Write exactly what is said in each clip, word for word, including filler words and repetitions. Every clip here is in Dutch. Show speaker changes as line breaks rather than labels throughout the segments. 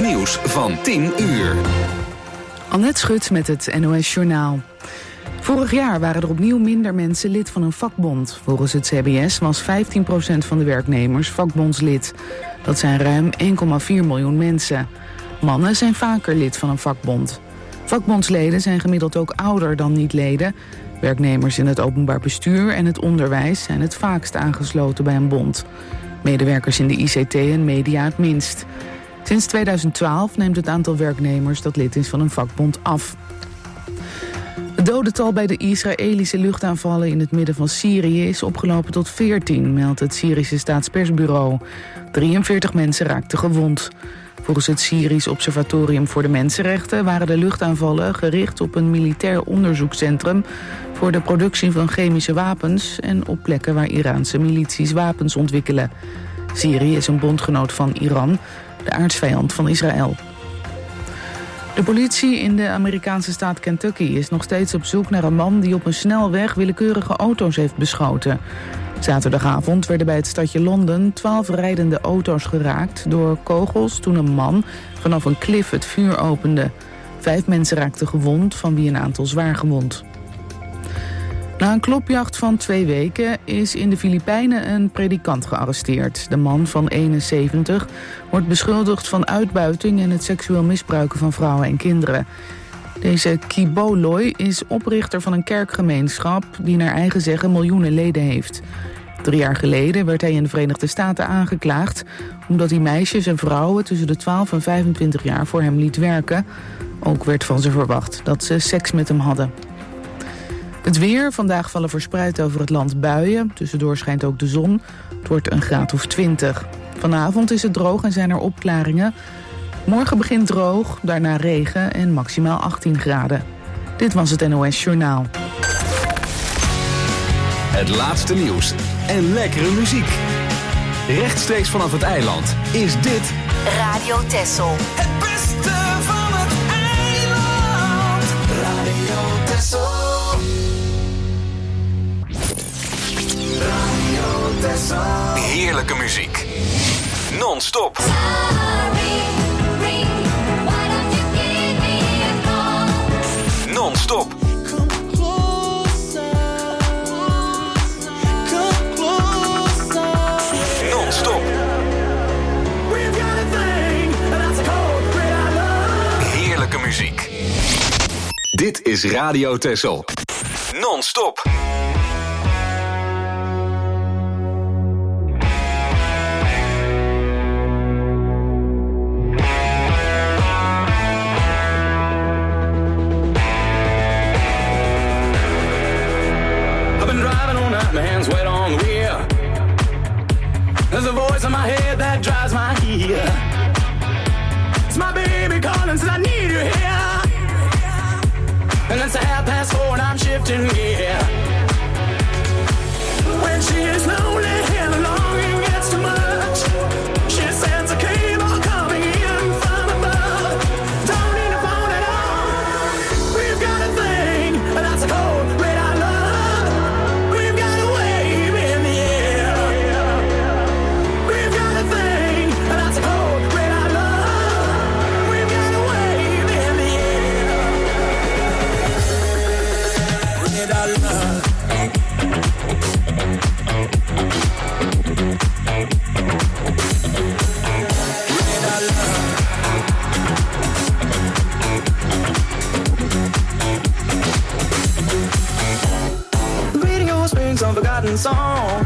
nieuws van tien uur.
Annette Schut met het N O S Journaal. Vorig jaar waren er opnieuw minder mensen lid van een vakbond. Volgens het C B S was vijftien procent van de werknemers vakbondslid. Dat zijn ruim één komma vier miljoen mensen. Mannen zijn vaker lid van een vakbond. Vakbondsleden zijn gemiddeld ook ouder dan niet-leden. Werknemers in het openbaar bestuur en het onderwijs zijn het vaakst aangesloten bij een bond. Medewerkers in de I C T en media het minst. Sinds tweeduizend twaalf neemt het aantal werknemers dat lid is van een vakbond af. Het dodental bij de Israëlische luchtaanvallen in het midden van Syrië is opgelopen tot veertien, meldt het Syrische staatspersbureau. drieënveertig mensen raakten gewond. Volgens het Syrisch Observatorium voor de Mensenrechten waren de luchtaanvallen gericht op een militair onderzoekscentrum voor de productie van chemische wapens en op plekken waar Iraanse milities wapens ontwikkelen. Syrië is een bondgenoot van Iran, de aartsvijand van Israël. De politie in de Amerikaanse staat Kentucky is nog steeds op zoek naar een man die op een snelweg willekeurige auto's heeft beschoten. Zaterdagavond werden bij het stadje Londen twaalf rijdende auto's geraakt door kogels toen een man vanaf een klif het vuur opende. Vijf mensen raakten gewond, van wie een aantal zwaar gewond. Na een klopjacht van twee weken is in de Filipijnen een predikant gearresteerd. De man van eenenzeventig wordt beschuldigd van uitbuiting en het seksueel misbruiken van vrouwen en kinderen. Deze Kiboloy is oprichter van een kerkgemeenschap die naar eigen zeggen miljoenen leden heeft. Drie jaar geleden werd hij in de Verenigde Staten aangeklaagd omdat hij meisjes en vrouwen tussen de twaalf en vijfentwintig jaar voor hem liet werken. Ook werd van ze verwacht dat ze seks met hem hadden. Het weer, vandaag vallen verspreid over het land buien. Tussendoor schijnt ook de zon. Het wordt een graad of twintig. Vanavond is het droog en zijn er opklaringen. Morgen begint droog, daarna regen en maximaal achttien graden. Dit was het N O S Journaal.
Het laatste nieuws en lekkere muziek. Rechtstreeks vanaf het eiland is dit
Radio Texel.
Het beste van het eiland. Radio Texel. Radio Texel.
heerlijke muziek. Non-stop. Non-stop. Non-stop. Heerlijke muziek. Dit is Radio Texel. Non-stop.
My hands wet on the wheel. There's a voice in my head that drives my ear. It's my baby calling, says I need you here. And it's a half past four and I'm shifting gear. When she is lonely and the longing gets too much, she sends a cable coming in from above. Don't need a phone at all. We've got a thing that's a cold red I love. Some forgotten song.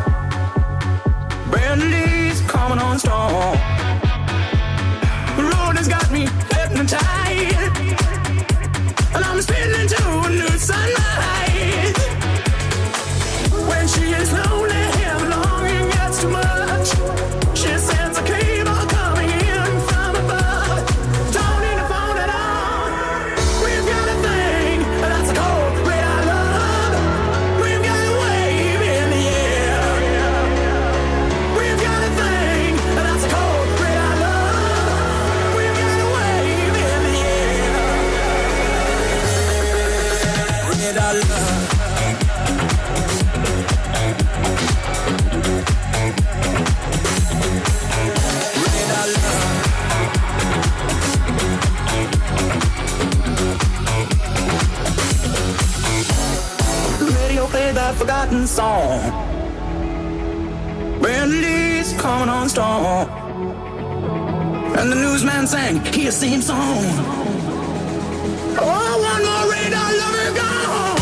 Brandy's coming on strong. The road has got me hypnotized, and I'm spinning to a new sunlight. When she is lonely and longing gets too much, she sends a cable coming in from above. Don't need a phone at all. We've got a thing that's a cold red I love. We've got a wave in the air. that forgotten song. Brandy's coming on strong. And the newsman sang his same song. Oh, one more radar lover gone.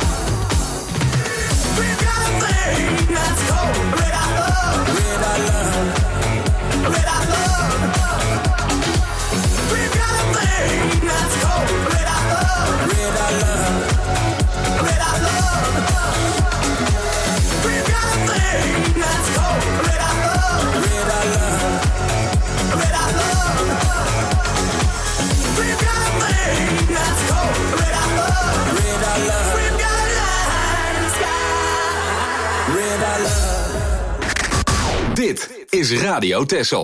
We've got a thing that's called radar love. Radar love. Radar love. We've got a thing that's called radar love. Radar love. Radar love. We've got a thing that's called radar love. Radar love. Radar love. We've got a thing that's called radar love. Radar love. We've got a light in the sky. Radar love.
Dit is Radio Texel.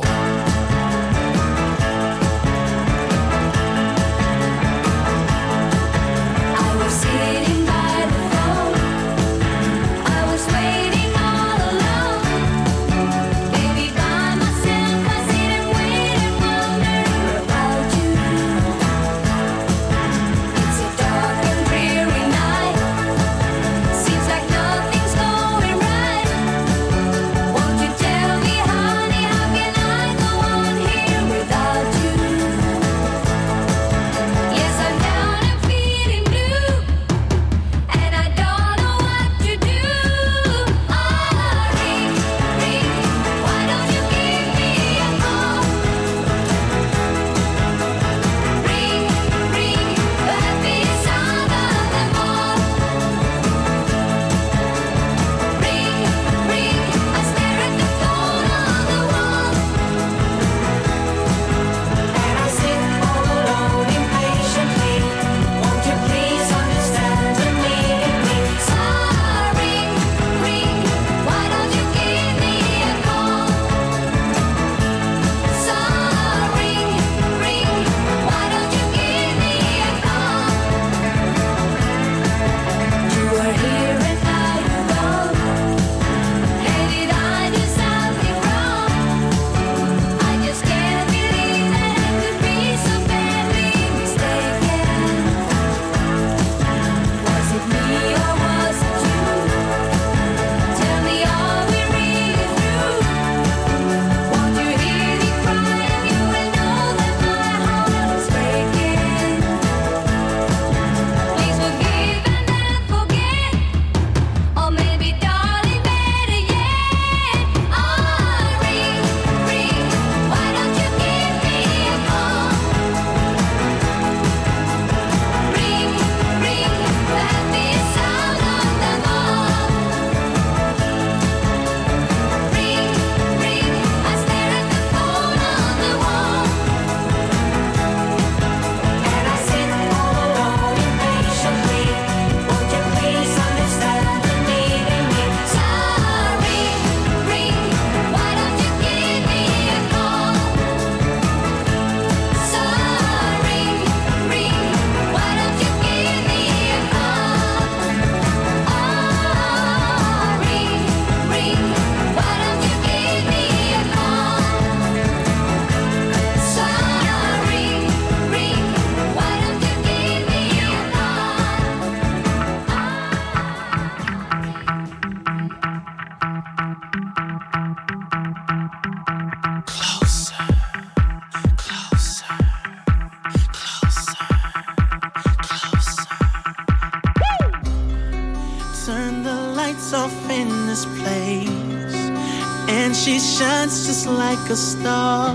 She shines just like a star,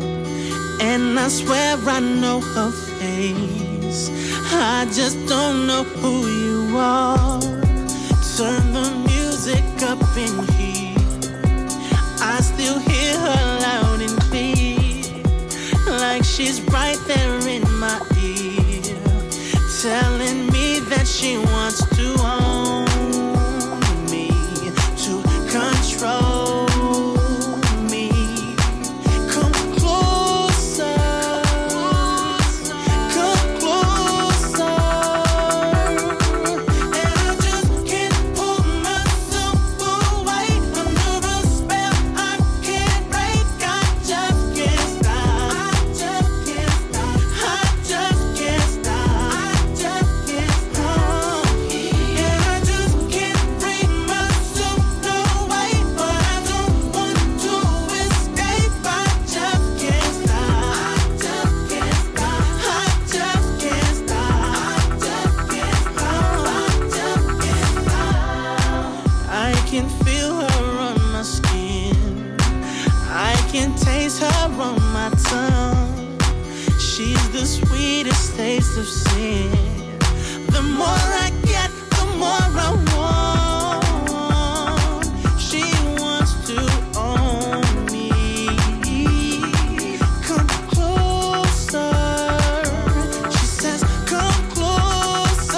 and I swear I know her face. I just don't know who you are. Turn the music up in here, I still hear her loud and clear, like she's right there in my ear, telling me that she wants to own me, to control. Yeah. taste of sin. The more I get, the more I want. She wants to own me. Come closer. She says, come closer.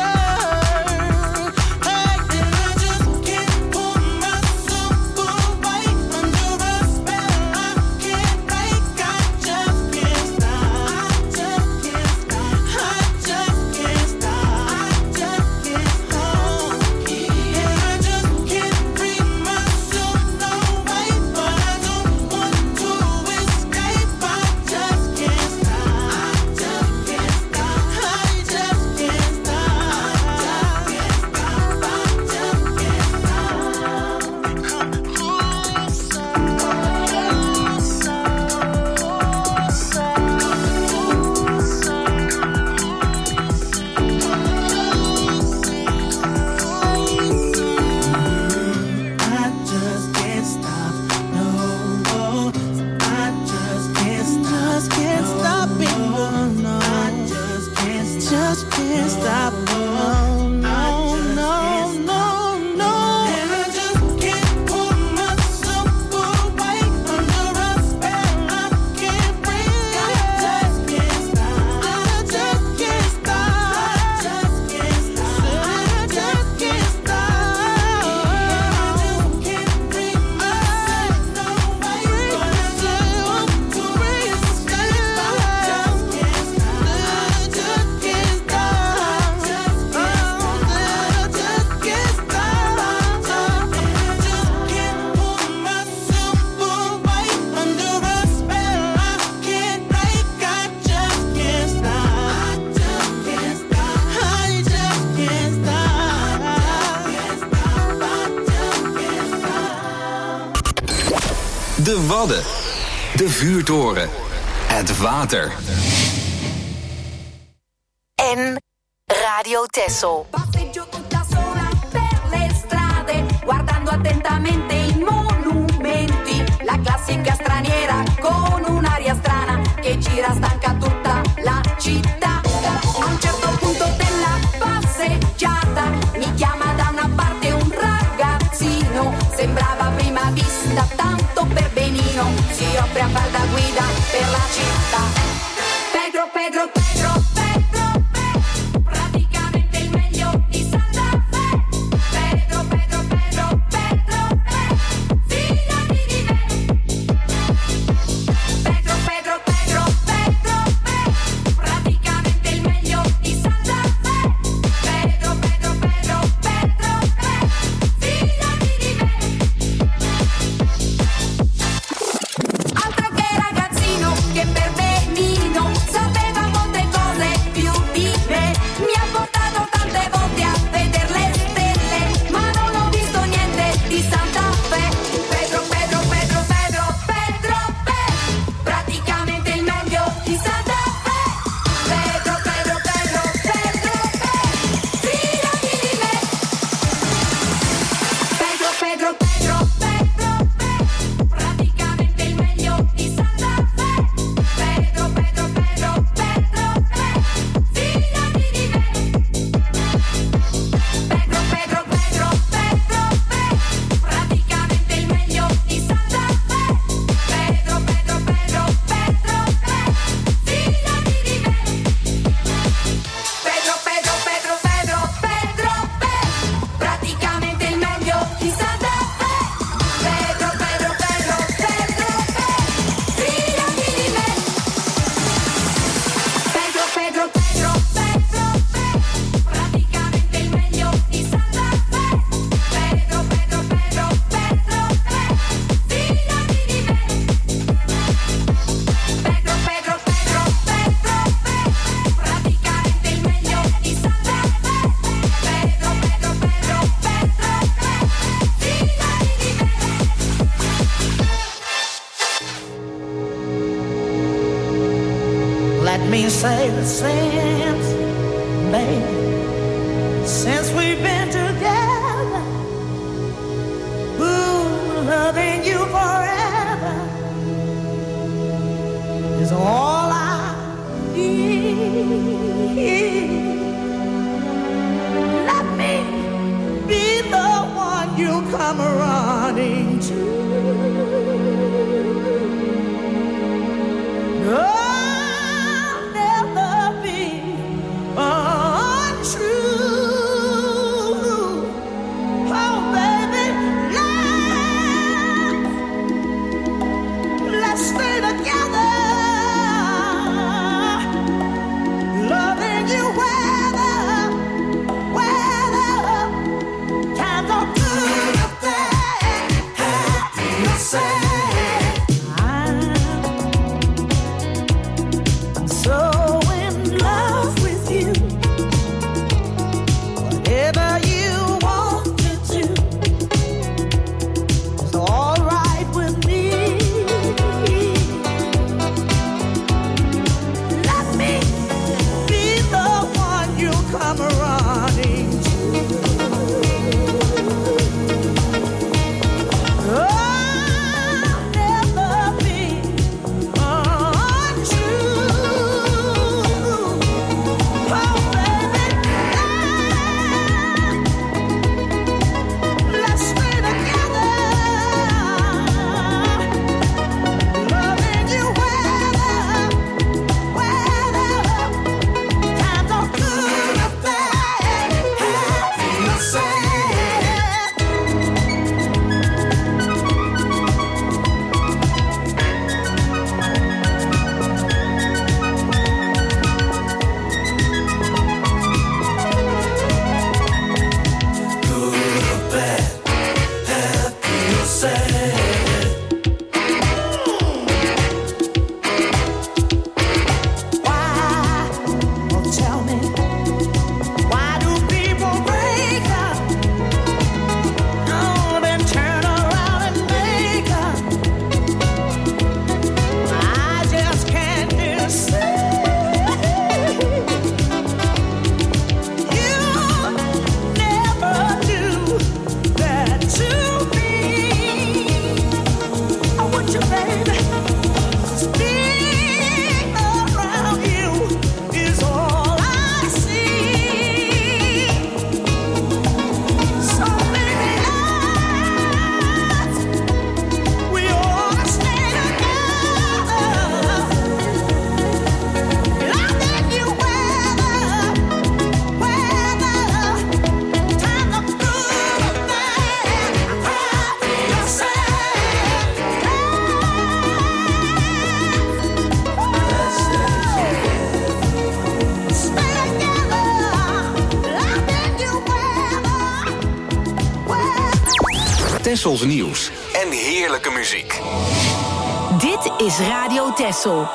Hey, and I just can't pull myself away under a spell I can't break. I just can't stop. I just can't stop. I just can't stop. I just can't stop. And I just can't free myself no way, but I don't want to escape. I just can't stop. I just can't stop. I just can't stop. I just can't stop. Come closer, I just can't stop, no. I just can't stop, can't stop it, no, no. I just can't stop, just can't stop, no, no, no, no, no. And I just can't pull myself away under a spell I can't break. I just can't stop, I just can't stop, I just can't stop, I just can't stop. I just can't free myself no way, but I just want to escape. I just can't stop, I just can't stop, I just can't stop, I just can't stop. And I just can't pull myself away under a spell I can't break. I just can't stop, I just can't stop, I just can't stop, I just can't stop.
De Wadden. De vuurtoren. Het water.
En Radio Texel.
Passeggio tutta sola per le strade, guardando attentamente i monumenti. La classica straniera con un'aria strana che gira stanca tutta la città. A un certo punto della passeggiata mi chiama da una parte un ragazzino. Sembrava a prima vista tanto per benino. Si offre a far da guida per la città. Pedro, Pedro, Pedro, Pedro, Pedro, praticamente il meglio di Santa Fe. Pedro, Pedro, Pedro, Pedro, Pedro, fidati di me. Pedro, Pedro, Pedro, Pedro, Pedro, praticamente il meglio di Santa Fe. Pedro, Pedro, Pedro, Pedro, Pedro, fidati di me. Altro che ragazzino che per benino sapeva molte cose più di me. Mi ha portato tante volte a vedere le stelle, ma non ho visto niente di Santa Fe. Pedro, Pedro, Pedro, Pedro, Pedro, Pedro, praticamente il meglio di Santa Fe. Pedro, Pedro, Pedro, Pedro, Pedro, fidati di me. Pedro, Pedro, Pedro, Pedro, Pedro, praticamente il meglio di Santa Fe. Pedro, Pedro, Pedro, Pedro, Pedro, fidati di me. Pedro, Pedro, Pedro, Pedro, Pedro, praticamente il meglio di Santa Fe. Pedro, Pedro, Pedro, Pedro, Pedro, fidati di me. Pedro, Pedro, Pedro, Pedro, Pedro, Pedro, praticamente il meglio di Santa Fe. Pedro, Pedro, Pedro, Pedro, Pedro, fidati di me. Pedro, Pedro, Pedro, Pedro, Pedro, praticamente il meglio di Santa Fe. Pedro, Pedro, Pedro, Pedro, Pedro, fidati di me. Pedro, Pedro, Pedro, Pedro, Pedro, praticamente il meglio di Santa Fe. Pedro, Pedro, Pedro, Pedro, Pedro, fidati di me.
Let me say the same, baby. Since we've been together, ooh, loving you forever is all I need. Let me be the one you come running to. I'll never be untrue. Oh, baby, let's, let's stay together. Loving you weather, weather. Times are good or bad, happy or sad. I'm so in love with you. Whatever you want to do is all right with me. Let me be the one you come running to. I'll never be untrue. Oh, baby, let's stay together. Loving you weather, weather. Times are good or bad, happy or sad. Why? Oh, tell me, why do people break up? Oh, then turn around and make up. I just can't decide. You never do that to me. I want you, baby. Being around you is all I see. So many nights we ought to stay together. Loving you weather, weather. Times are good or bad, happy or sad. Stay together. Loving you weather, weather.
Tessels nieuws en heerlijke muziek.
Dit is Radio Tessel.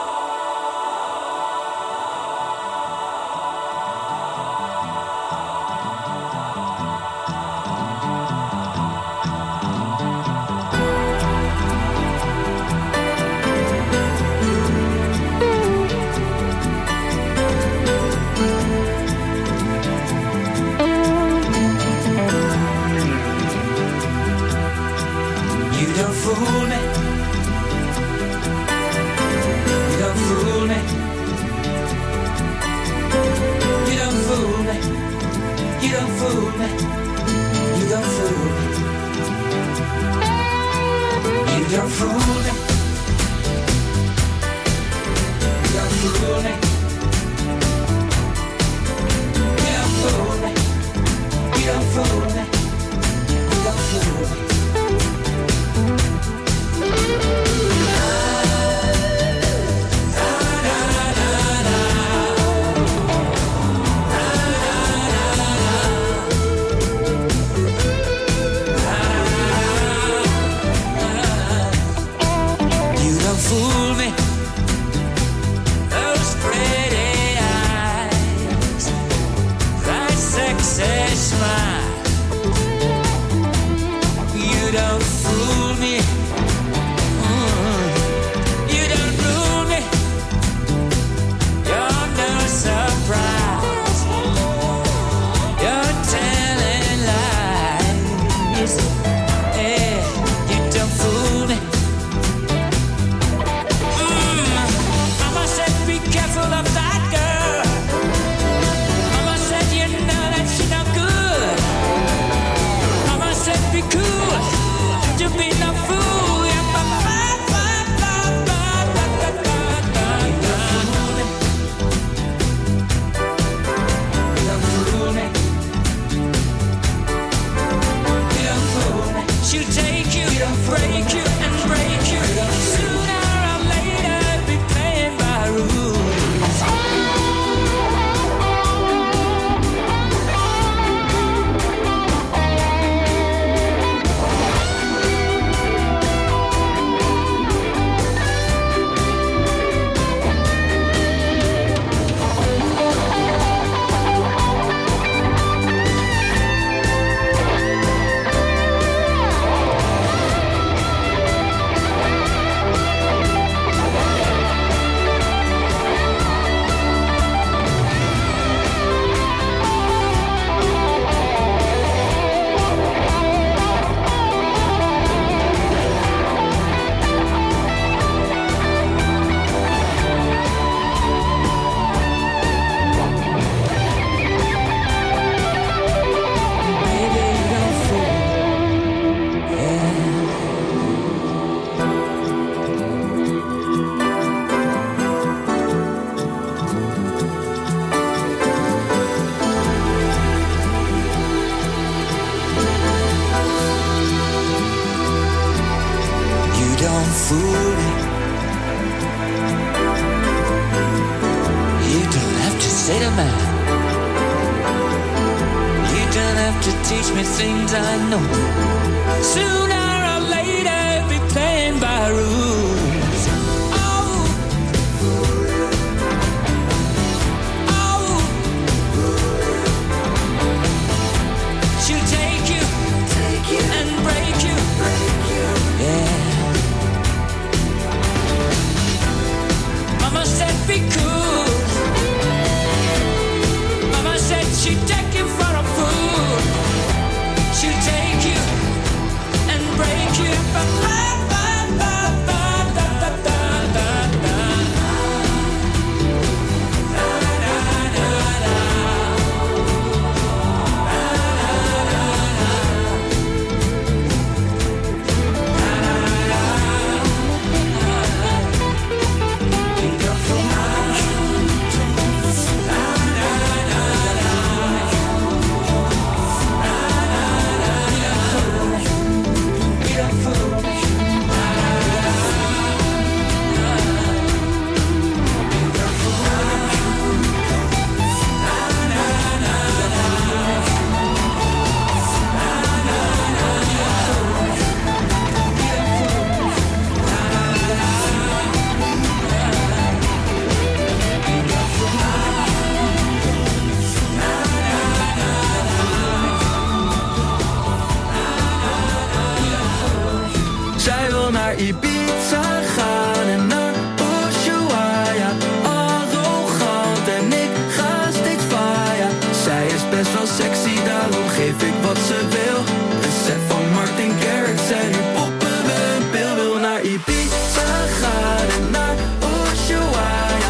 You don't fool me. You don't fool me. You don't fool me. You don't fool me. You don't fool me. You don't fool me. You don't fool me. You don't fool me. You don't fool me. You don't fool me. You don't fool me. Those pretty eyes, that sexy smile. You don't fool me. Mm. You don't fool me. You're no surprise. You're telling lies. Yeah, you don't fool me. Mm. I must say, be careful of that girl. say to man, you don't have to teach me things I know. Sooner or later, be playing by rules. Oh, oh, she'll take you, take you and break you, break you. Yeah. Mama said be cool. Mama said she'd take you for a fool. She'll take you and break you. Ba, ba, ba, ba, ba, da, da, da, da, da. Da, da, da, da.
Zij wil naar Ibiza gaan en naar Ushuaia. Arrogant en ik ga steeds vaya. Zij is best wel sexy, daarom geef ik wat ze wil. Een set van Martin Garrix en nu poppen we een pil. Wil naar Ibiza gaan en naar Ushuaia.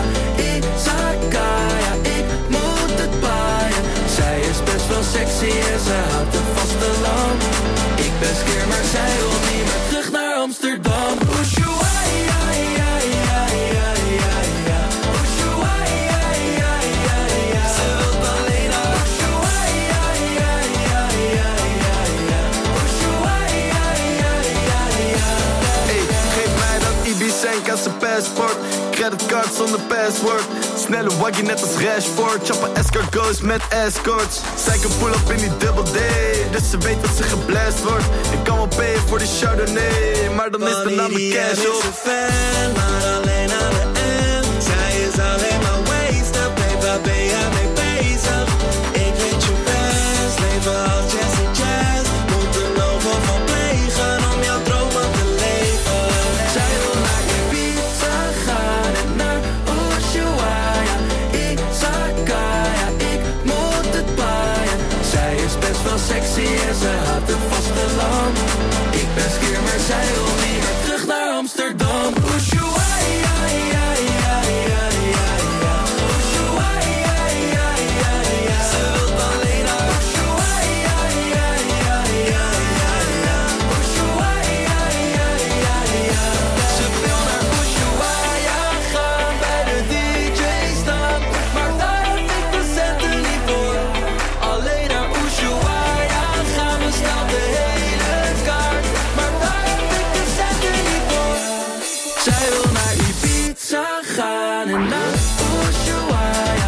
Izakaya, ik moet het paaien. Zij is best wel sexy en ze houdt het vasteland. Ik ben skeer, maar zij wil niet meer terug naar Amsterdam. Ushuaia, ja, ja, ja, ja, ja. Ushuaia, ja, ja, ja. Ze wil alleen naar Ushuaia, ja, ja, ja, ja, ja. Ushuaia, ja, ja, ja.
Hey, geef mij dat Ibicenk als een passport. Creditcard zonder password. Snelle waggie net als Rashford. Chappen escargots met escorts. Zij kan pull up in die double D, dus ze weet dat ze geblast wordt. Ik kan wel payen voor die Chardonnay, maar dan is de naam mijn cash op.
Is een fan, maar alleen aan de M. Zij is alleen maar wasted, babe, waar ben jij mee bezig? Ik weet je best, leven als Jesse Jazz. Moet er nog wat van plegen om jouw dromen te leven. Zij wil naar Ibiza gaan en naar Ushuaia. Izakaya, ik moet het paaien. Zij is best wel sexy en ze houdt het vasteland. Ik ben skeer, maar zij wil niet meer terug naar Amsterdam. Ushuaia, ja, ja, ja, ja, ja. Ushuaia, ja, ja, ja. Ze wil alleen naar Ushuaia, ja, ja, ja, ja, ja. Ushuaia, ja, ja, ja. Ze wil naar Ushuaia gaan, bij de D J staan. Maar daar heb ik de centen niet voor. Alleen naar Ushuaia gaan we snel de hele kaart. Maar daar heb ik de centen niet voor. Zij wil naar Ibiza gaan en naar Ushuaia.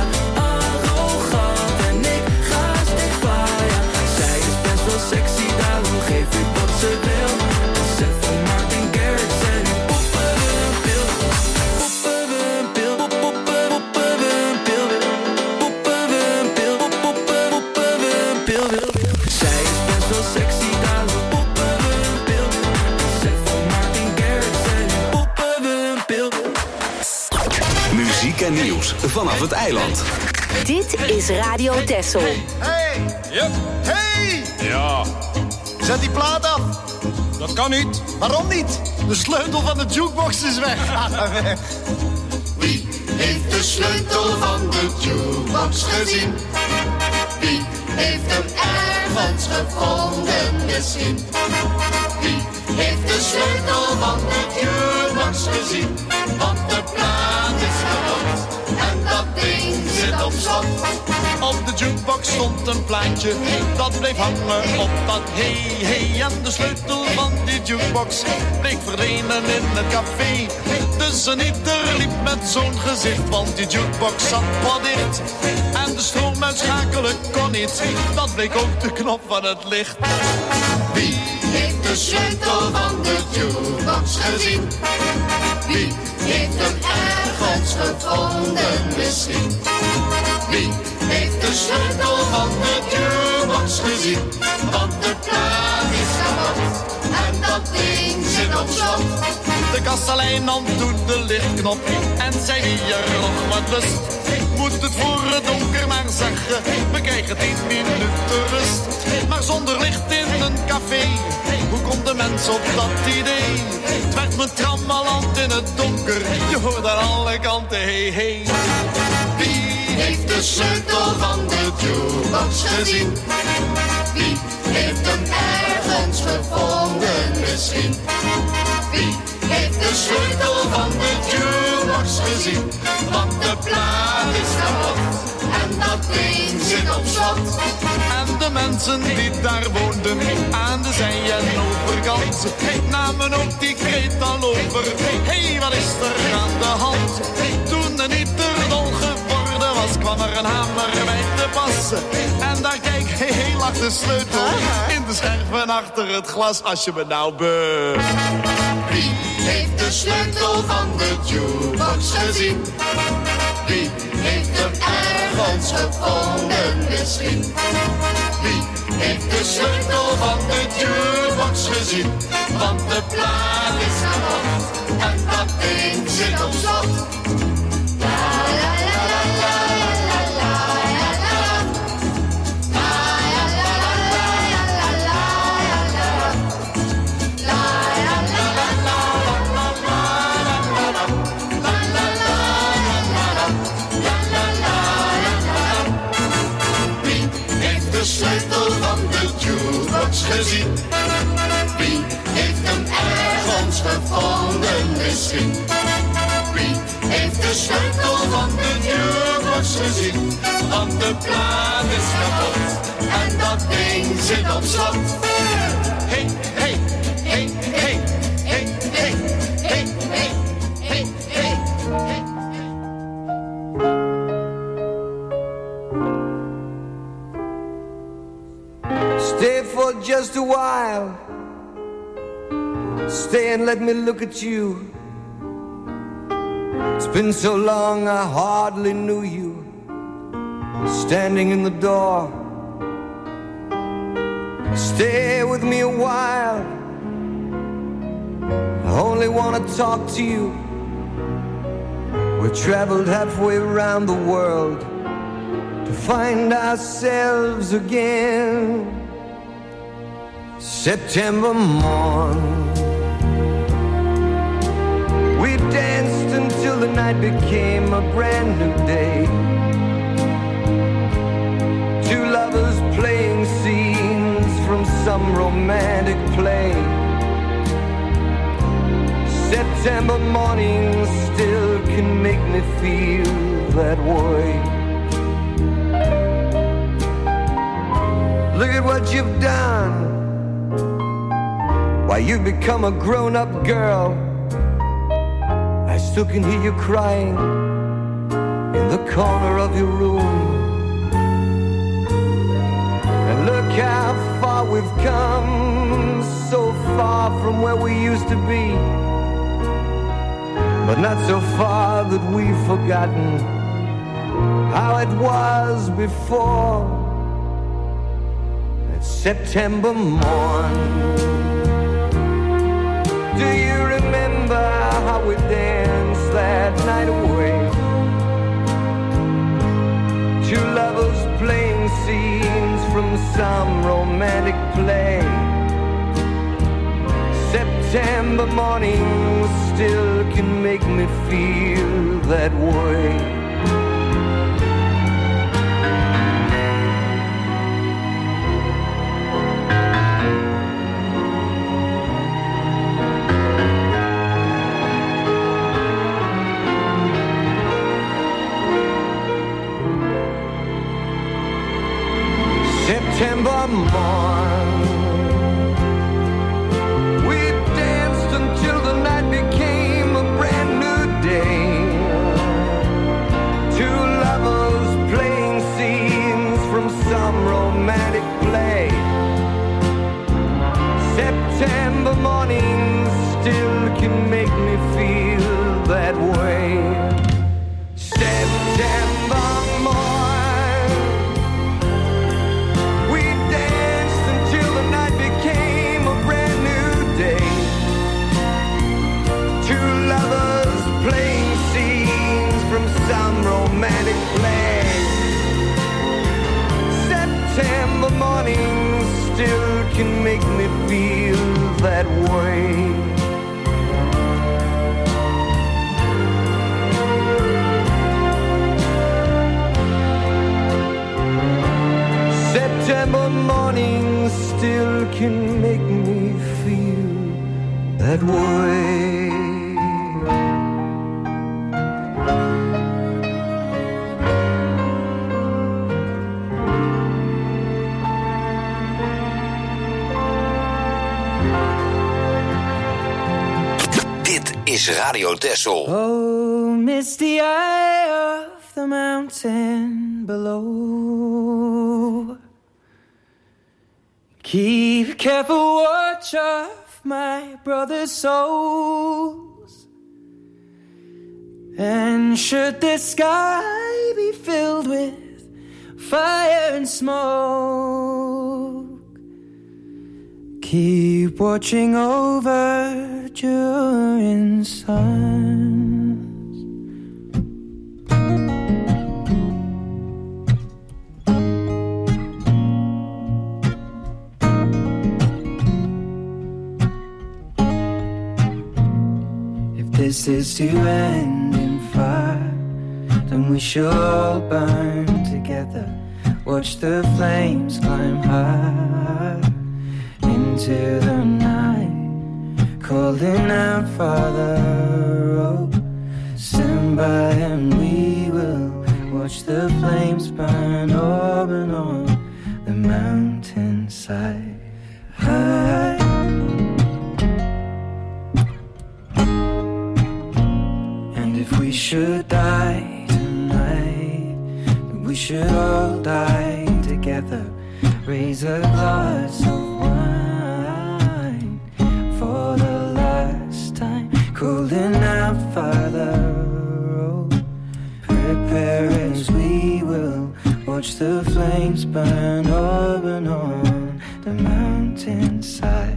Arrogant en ik ga steeds vaya. Zij is best wel sexy, daarom geef ik wat ze wil. Een set van Martin Garrix en nu poppen we een pil. Poppen we een pil. Pop, poppen, poppen we een pil. Poppen we een pil. Pop, poppen, poppen we een pil. Zij is best wel sexy, daarom poppen we een pil. Een set van Martin Garrix en nu poppen we een pil.
Muziek en nieuws vanaf het eiland.
Dit is Radio Texel.
Hey!
Yep.
Hey!
Ja,
Zet die plaat af.
dat kan niet.
Waarom niet? De sleutel van de jukebox is weg.
Wie heeft de sleutel van de jukebox gezien? Wie heeft hem ergens gevonden misschien? Wie heeft de sleutel van de jukebox gezien? Want de plaat is kapot en dat ding zit op slot.
Op de jukebox stond een plaatje, dat bleef hangen op dat hey, hey. En de sleutel van die jukebox bleek verdwenen in het café. Dus Dus een ieder liep met zo'n gezicht, want die jukebox zat pas dicht. En de stroom uitschakelen kon niet, dat bleek ook de knop van het licht.
Wie heeft de sleutel van de jukebox gezien? Wie heeft hem ergens gevonden misschien? Wie heeft de sleutel van de jukebox gezien? Want de plaat is kapot en dat ding zit op slot.
De kastelein doet de lichtknop en zei hier nog wat lust. Moet het voor het donker maar zeggen, we krijgen tien minuten rust. Maar zonder licht in een café, hoe komt de mens op dat idee? Het werd me trammeland in het donker, je hoort aan alle kanten hey hey.
Wie heeft de sleutel van de jukebox gezien? Wie heeft hem ergens gevonden misschien? Wie heeft de sleutel van de jukebox gezien? Want de plaat is kapot en dat ding zit op slot.
En de mensen die daar woonden aan de zij- en overkant namen ook die kreet al over. Hey, wat is er aan de hand? Toen de ieder dol geworden was, kwam er een hamer bij te passen. En daar kijk, hey, hey, lag de sleutel in de scherven achter het glas. Als je me nou be...
Wie heeft de sleutel van de jukebox gezien? Wie heeft hem ergens gevonden misschien? Wie heeft de sleutel van de jukebox gezien? Want de plaat is kapot en dat ding zit op slot. De sleutel van de jukebox gezien? Wie heeft hem ergens gevonden misschien? Wie heeft de sleutel van de jukebox gezien? Want de plaat is kapot en dat ding zit op slot. Hey, hey, hey, hey, hey, hey, hey, hey, hey, hey, hey.
Stay for just a while. Stay and let me look at you. It's been so long I hardly knew you. Standing in the door. Stay with me a while. I only want to talk to you. We traveled halfway around the world to find ourselves again. September morn, we danced until the night became a brand new day. Two lovers playing scenes from some romantic play. September morning still can make me feel that way. Look at what you've done. Why, you've become a grown-up girl. I still can hear you crying in the corner of your room. And look how far we've come, so far from where we used to be, but not so far that we've forgotten how it was before. That September morn. Do you remember how we danced that night away? Two lovers playing scenes from some romantic play. September morning still can make me feel that way. September morn, we danced until the night became a brand new can make me feel that way. September morning still can make me feel that way.
Dit is Radio Texel.
Oh, misty eye of the mountain below, keep careful watch of my brother's souls. And should the sky be filled with fire and smoke, keep watching over during suns. If this is to end in fire, then we shall all burn together. Watch the flames climb high into the night, calling out, Father, oh, stand by and we will watch the flames burn over and on the mountainside. High. And if we should die tonight, then we should all die together. Raise a glass of wine for the last time, calling out, Father, oh, prepare as we will watch the flames burn over and on the mountainside.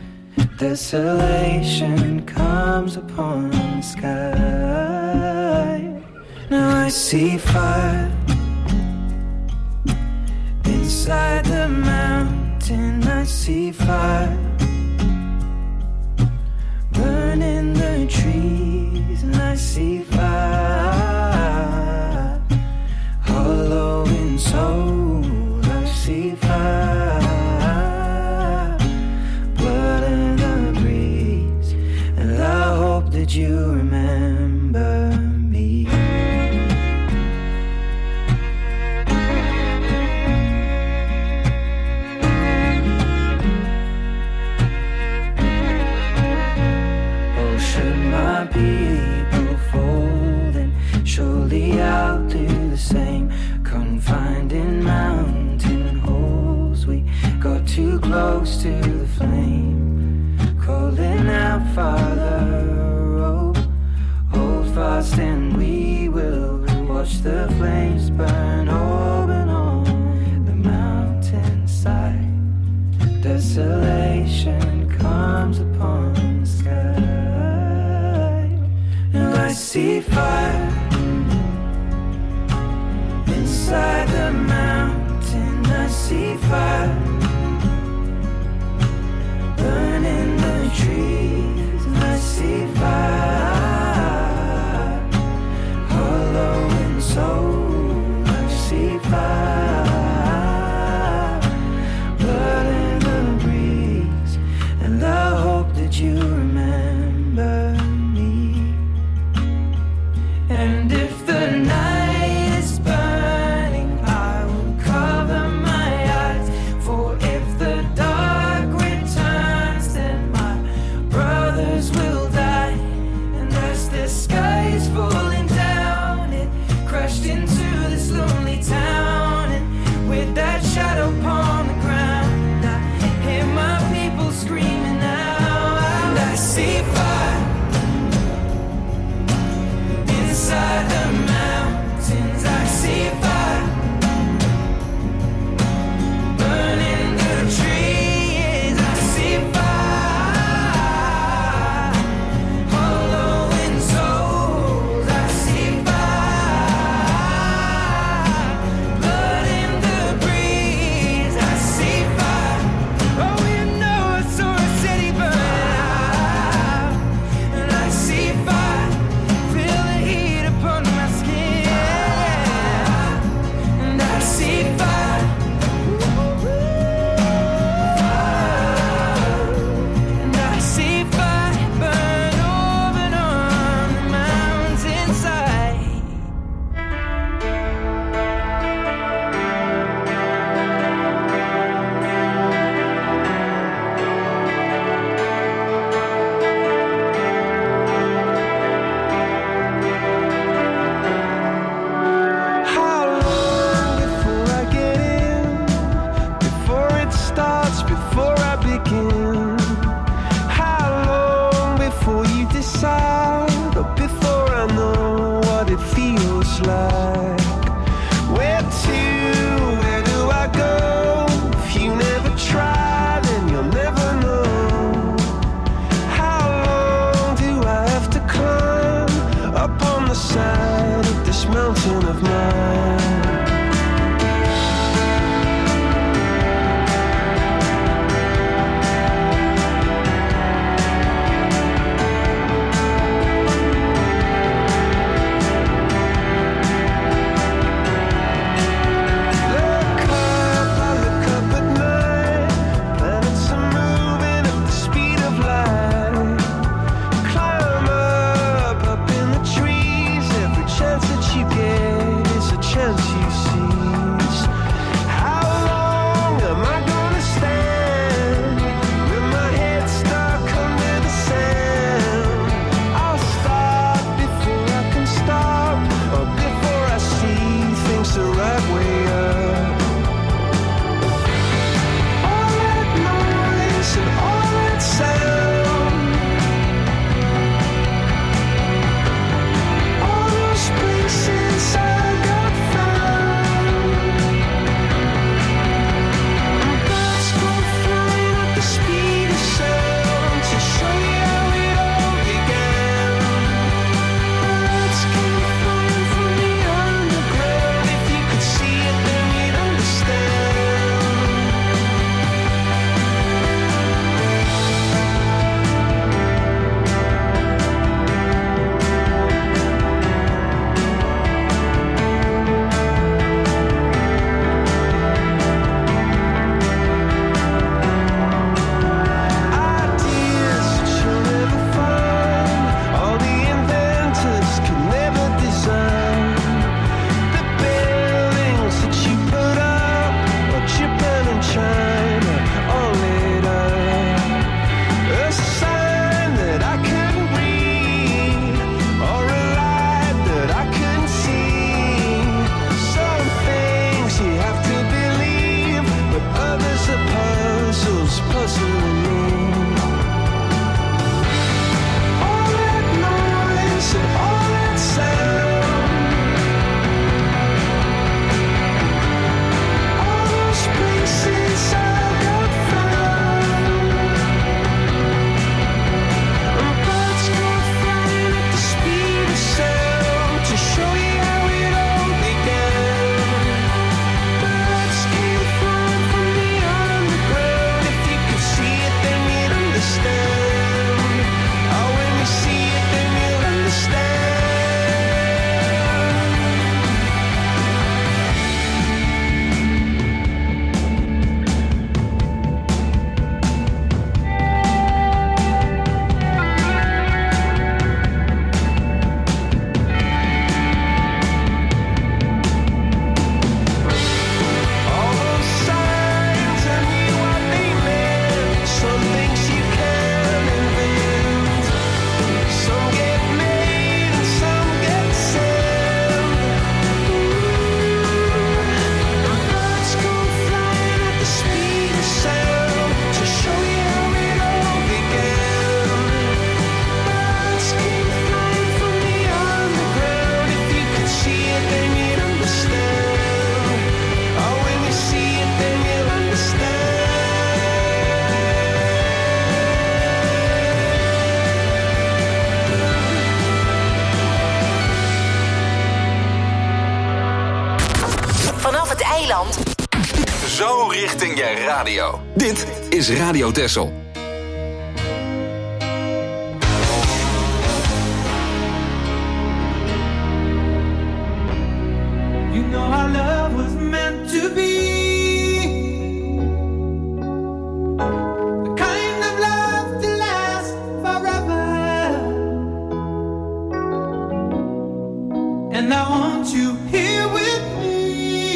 Desolation comes upon the sky. Now I see fire inside the mountain. I see fire burning the trees, and I see fire hollow in soul. I see fire, blood in the breeze, and I hope that you remember me. People folding, surely I'll do the same. Confined in mountain holes, we got too close to the flame. Calling out, Father, oh, hold fast and we will watch the flames burn over and on the mountainside. Desolation comes upon the sky. I see fire inside the mountain. I see fire burning the trees. I see fire hollow in soul. I see fire blood in the breeze, and I hope that you remember. And if the night is burning, I will cover my eyes. For if the dark returns, then my brothers will die.
vanaf het eiland.
Zo richting je radio. Dit is Radio Texel.
You know our love was meant to be. The kind of love to last forever. And I want you here with me.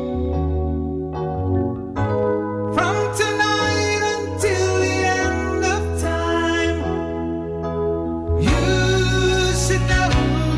From tonight until the end of time. You should know.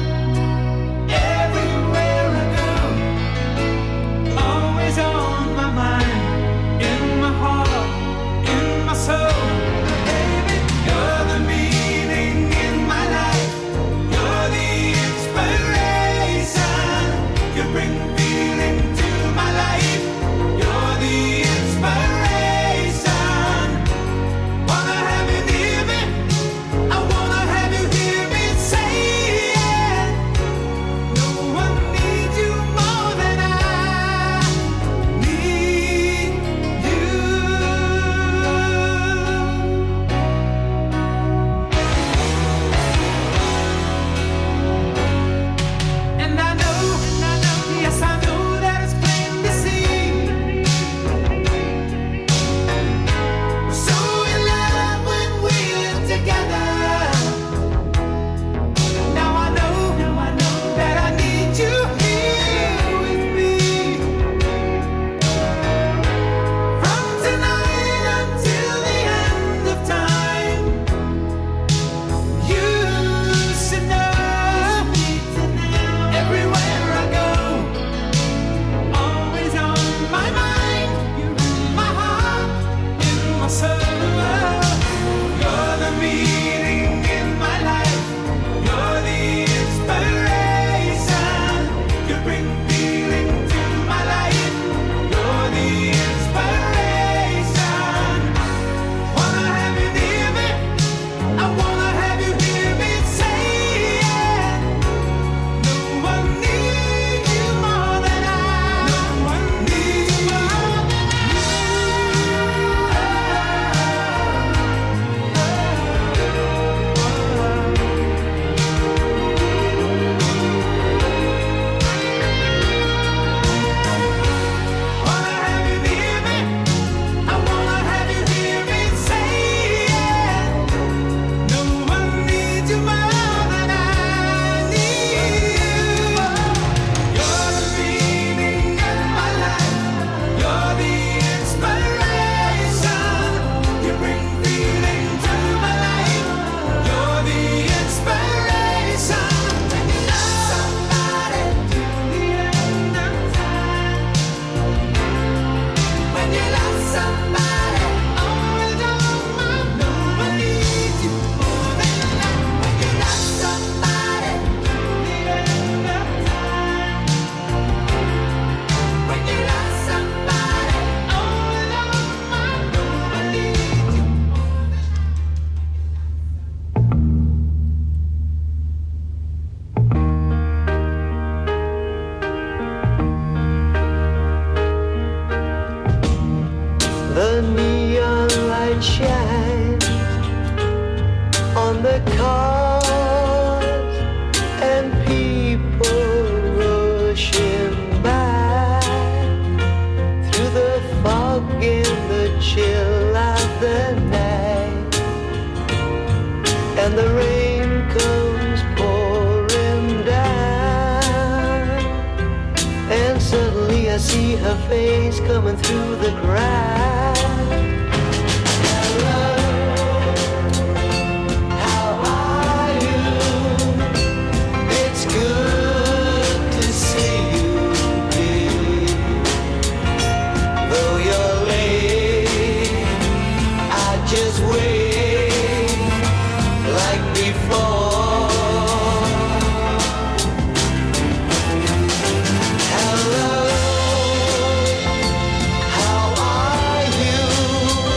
Everywhere I go, always on my mind, in my heart, in my soul. Baby, you're the meaning in my life. You're the inspiration. You bring feeling to my life. You're the inspiration. Wanna have you near me? I wanna have you hear me say it. No one needs you more than I need you. And I know, and I know, yes I know that it's plain to see. We're so in love when we're together. Now I know, now I know that I need you here with me. From tonight until the end of time. You should know. Everywhere I go, always on my mind. You're in my heart, in my soul. You're the meaning in my life. You're the inspiration. You bring feeling to my life. You're the inspiration. Wanna have you near me? I wanna have you hear me say it. No one needs you more than I. No one needs you more than Wanna have you near me? I wanna have you hear me say it. No one needs you more than I need you. You're the meaning in my life. You're the inspiration. You bring feeling to my life. You're the inspiration. When you love somebody till the end of time. When you love somebody, always on my mind. No one needs you more than I. When you love somebody till the end of time. When you love somebody, always on my mind. No one needs you more than
The neon light shines on the cars and people rushing by through the fog and the chill of the night, and the rain comes pouring down, and suddenly I see her face coming through the crowd. Hello, how are you?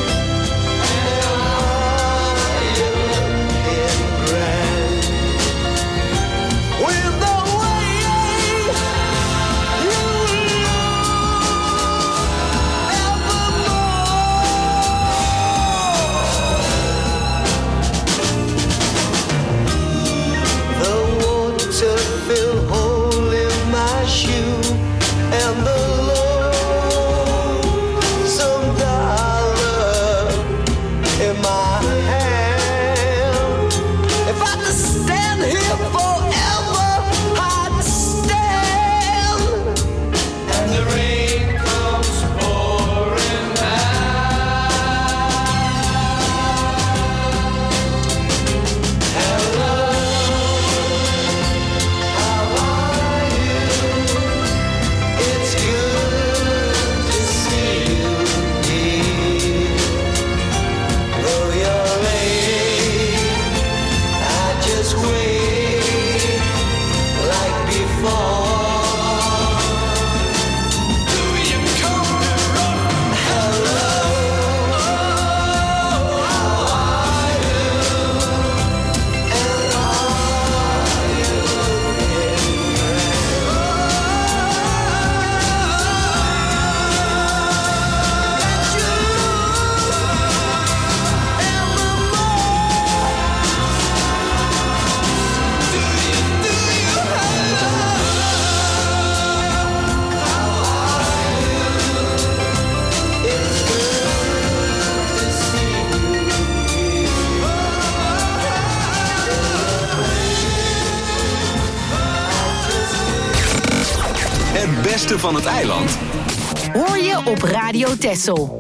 Het beste van het eiland
hoor je op Radio Texel.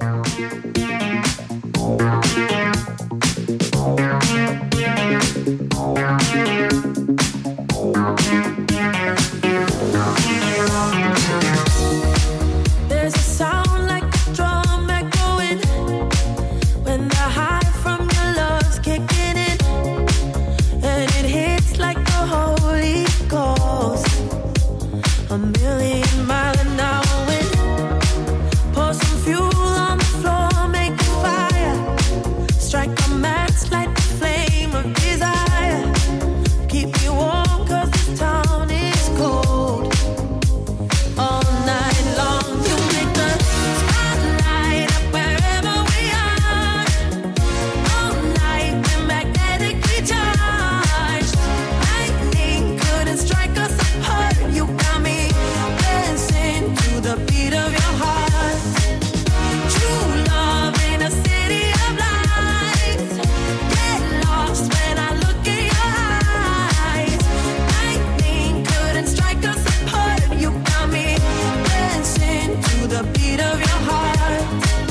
There's a sound like a drum echoing when the high from your love's kicking in, and it hits like the Holy Ghost. A million mile an hour wind. Pour some fuel on the floor, make a fire. Strike a match, light the flame of desire. Keep me warm 'cause this town is cold. All night long you make the spotlight up wherever we are. All night we're magnetically charged. Lightning couldn't strike us apart. You got me dancing to the beat of your heart. True love in a city of lights. Get lost when I look in your eyes. Lightning couldn't strike us apart. You got me dancing to the beat of your heart.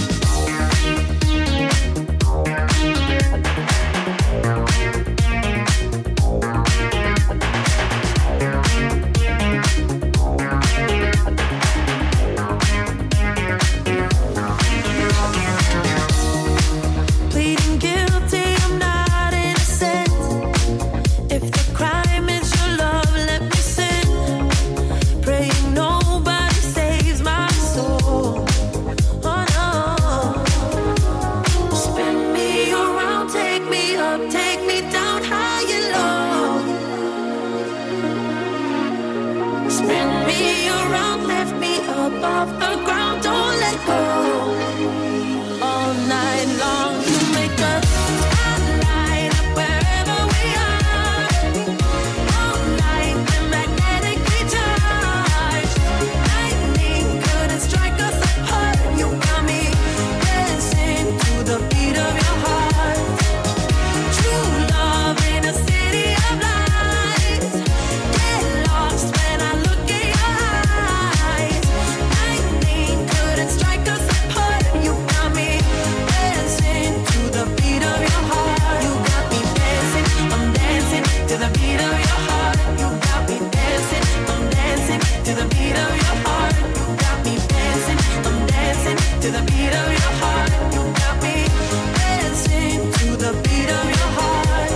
Pleading guilty, I'm not innocent. If the crime is your love, let me sin. Praying nobody saves my soul. Oh no. Spin me around, take me up, take me down high and low. Spin me around, lift me up off the ground, don't let go. All night long you make a spotlight up wherever we are. All night we're magnetically charged. Lightning couldn't strike us apart. You got me dancing to the beat of your heart. True love in a city of lights. Get lost when I look in your eyes. Lightning couldn't strike us apart. You got me dancing to the beat of your heart. You got me dancing, I'm dancing to the beat of your heart. You got me dancing, I'm dancing to the beat of your heart. You got me dancing, I'm dancing to the beat of your heart. You got me dancing to the beat of your heart.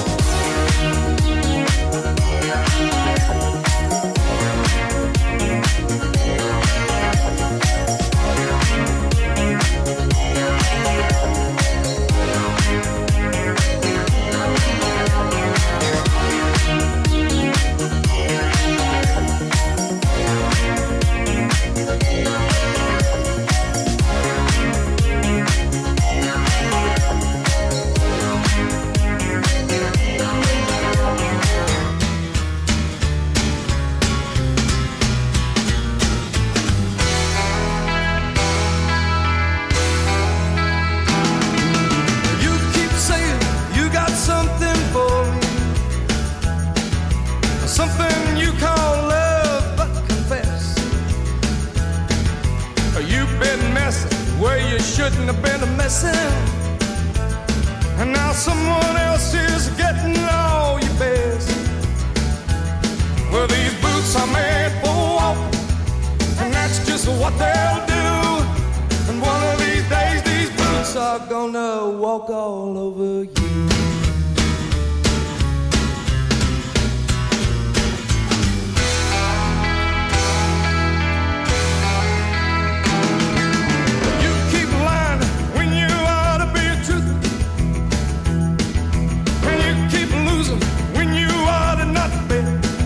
You keep saying you got something for me, something you call love, but confess you've been messing where you shouldn't have been messing, and now someone else is getting all your best. Well, these boots are made for walking, and that's just what they'll do. And one of these days, these boots are gonna walk all over you. You keep lying when you ought to be a truth, and you keep losing when you ought to not be.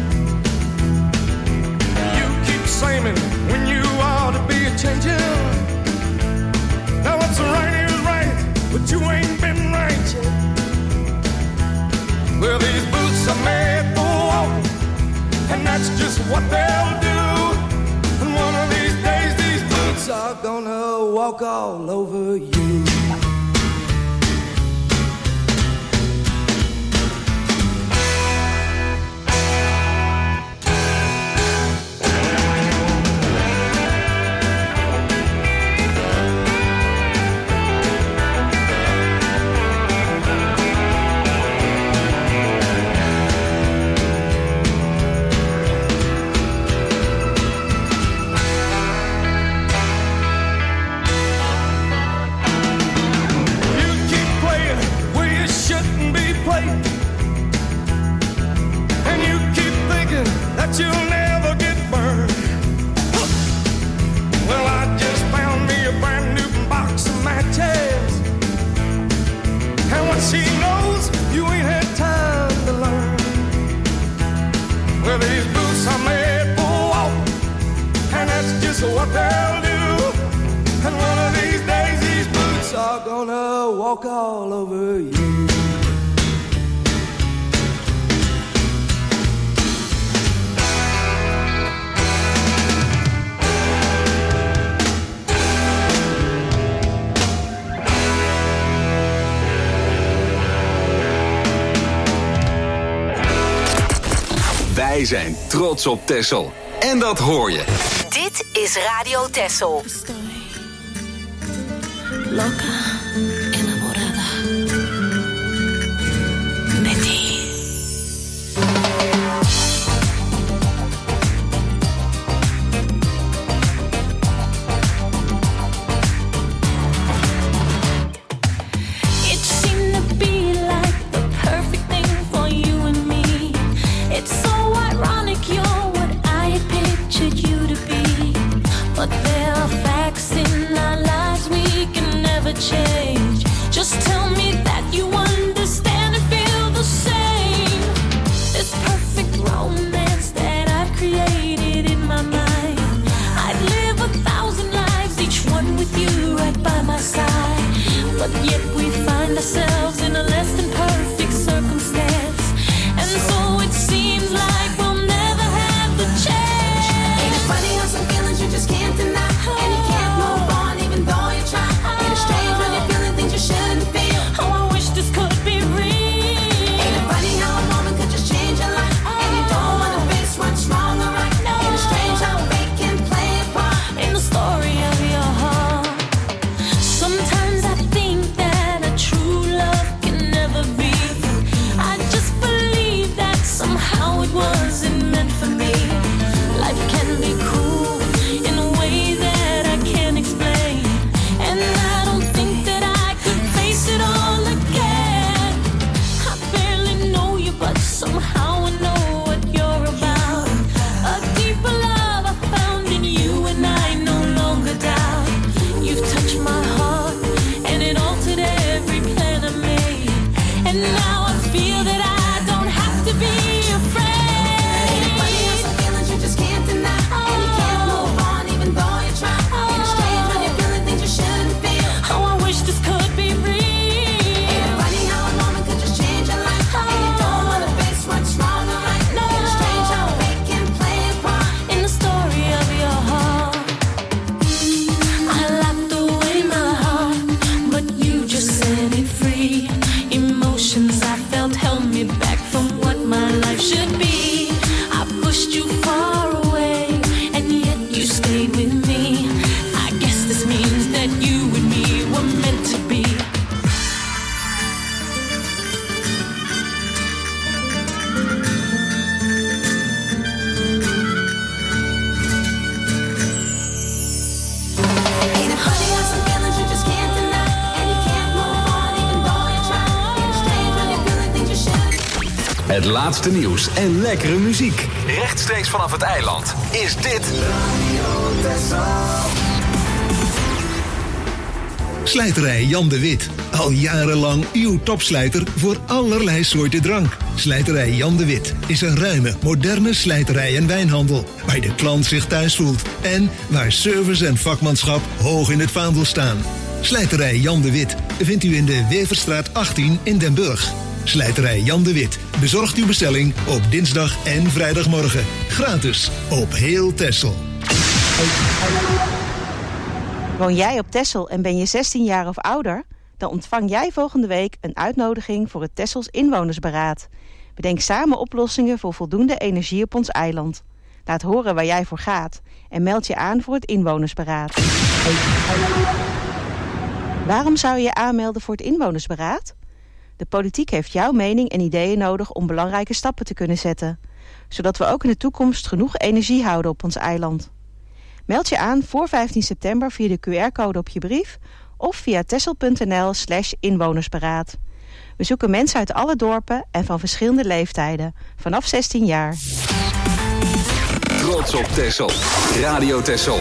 You keep saying when you ought to be a changing. Now what's right is right, but you ain't been right yet. Well, these boots are made for walking, and that's just what they'll do. And one of these days, these boots are gonna walk all over you. that's what they'll do. And one of these days these boots are gonna walk all over you.
Wij zijn trots op Texel. En dat hoor je.
Dit is Radio Texel.
Loca, enamorada de ti. It seemed to be like the perfect thing for you and me. It's so ironic you're what I had pictured you to be. But there are facts in our lives we can never change. Just tell me that you understand and feel the same. This perfect romance that I've created in my mind, I'd live a thousand lives, each one with you right by my side. But yet we find ourselves in a less than perfect circumstance. And so it seems like we'll never have the chance.
Ain't it funny how some feelings you just can't deny? And you can't move on even though you try. Ain't it strange when you're feeling things you shouldn't feel?
Oh, I wish this could be real.
Ain't it funny how a moment could just change your life? And you don't wanna face what's wrong or right. Ain't it strange how fate can play a part
in the story of your heart? Sometimes I think that a true love can never be. I just believe that somehow it wasn't meant for me. Life can be cruel in a way that I can't explain, and I don't think that I could face it all again. I barely know you, but somehow I know what you're about. A deeper love I found in you, and I no longer doubt. You've touched my heart, and it altered every plan I made. And now I feel that I don't have to be afraid.
Ain't it funny how some feelings you just can't deny? And you can't move on even though you try. Ain't it strange when you're feeling things you shouldn't feel?
Oh, I wish this could be real.
Ain't it funny how a moment could just change your life? And you don't wanna face what's wrong or right. Ain't it strange how fate can play a part
In the story of your heart, I locked away my heart, but you just set it free. Emotions I felt held me back from what my life should be. I pushed you far away, and yet you stayed with me. I guess this means that you and me were meant to be.
Ain't it funny how some feelings you just can't deny? And you can't move on even though you try. Ain't it strange when you're feeling things you shouldn't?
Het laatste nieuws en lekkere muziek. Rechtstreeks vanaf het eiland is dit...
Slijterij Jan de Wit. Al jarenlang uw topslijter voor allerlei soorten drank. Slijterij Jan de Wit is een ruime, moderne slijterij en wijnhandel. Waar de klant zich thuis voelt. En waar service en vakmanschap hoog in het vaandel staan. Slijterij Jan de Wit vindt u in de Weverstraat achttien in Den Burg. Slijterij Jan de Wit bezorgt uw bestelling op dinsdag en vrijdagmorgen. Gratis op heel Texel.
Woon jij op Texel en ben je zestien jaar of ouder? Dan ontvang jij volgende week een uitnodiging voor het Texels Inwonersberaad. Bedenk samen oplossingen voor voldoende energie op ons eiland. Laat horen waar jij voor gaat en meld je aan voor het Inwonersberaad. Waarom zou je je aanmelden voor het Inwonersberaad? De politiek heeft jouw mening en ideeën nodig om belangrijke stappen te kunnen zetten. Zodat we ook in de toekomst genoeg energie houden op ons eiland. Meld je aan voor vijftien september via de Q R-code op je brief of via texel.nl slash inwonersberaad. We zoeken mensen uit alle dorpen en van verschillende leeftijden, vanaf zestien jaar.
Trots op Texel. Radio Texel.